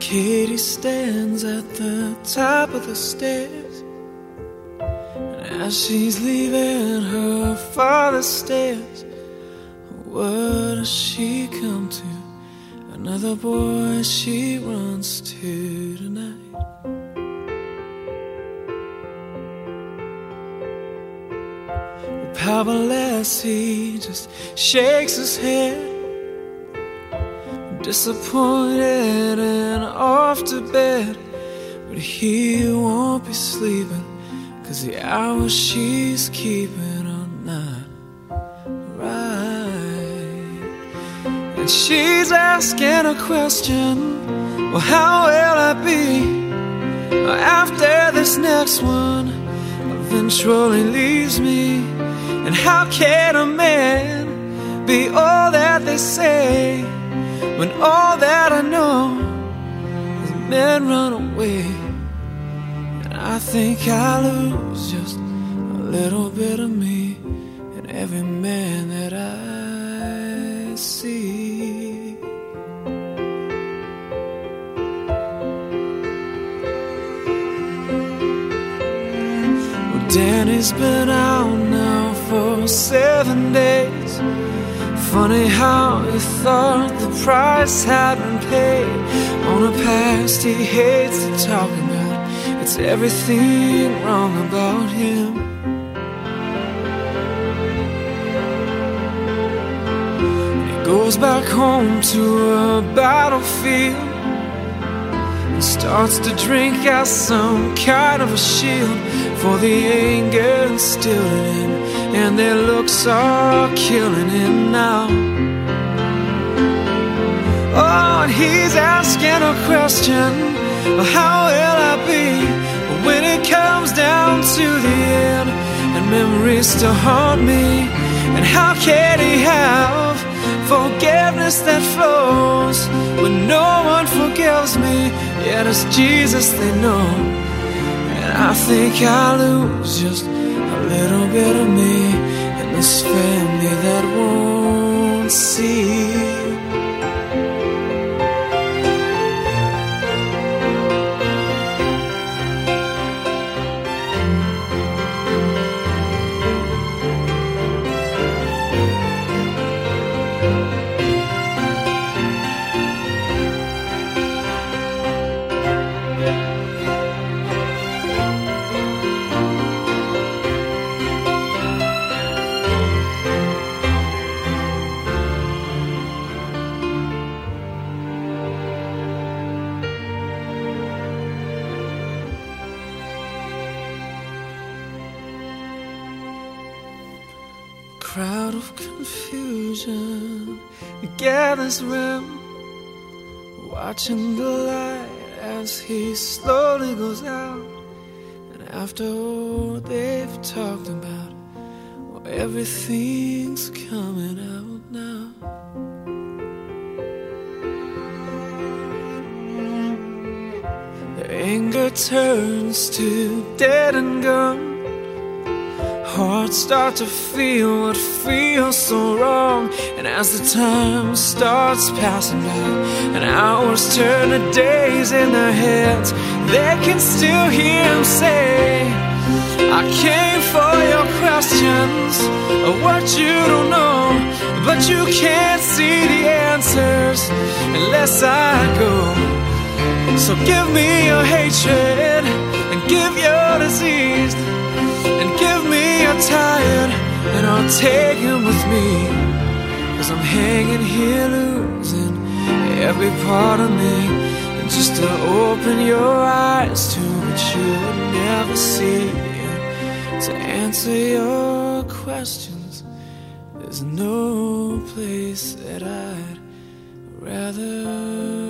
Katie stands at the top of the stairs, and as she's leaving her father stares. What does she come to? Another boy she runs to tonight. Well, powerless, he just shakes his head, disappointed and off to bed. But he won't be sleeping, 'cause the hours she's keeping are not right. And she's asking a question, well, how will I be after this next one eventually leaves me? And how can a man be all that they say, when all that I know is men run away? And I think I lose just a little bit of me in every man that I see. Well, Danny's been out now for 7 days. Funny how he thought the price had been paid on a past he hates to talk about. It's everything wrong about him. He goes back home to a battlefield and starts to drink as some kind of a shield for the anger instilled in him, and their looks are killing him now. Oh, and he's asking a question, well, how will I be when it comes down to the end and memories still haunt me? And how can he have forgiveness that flows when no one forgives me? Yet it's Jesus they know. And I think I lose just a little bit of me in this family that won't see. Crowd of confusion gathers round, watching the light as he slowly goes out. And after all they've talked about, well, everything's coming out now. The anger turns to dead and gone. Hearts start to feel what feels so wrong. And as the time starts passing by and hours turn to days in their heads, they can still hear him say, I came for your questions of what you don't know, but you can't see the answers unless I go. So give me your hatred and give your disease, and give me your tired, and I'll take him with me. 'Cause I'm hanging here losing every part of me. And just to open your eyes to what you would never see, to answer your questions, there's no place that I'd rather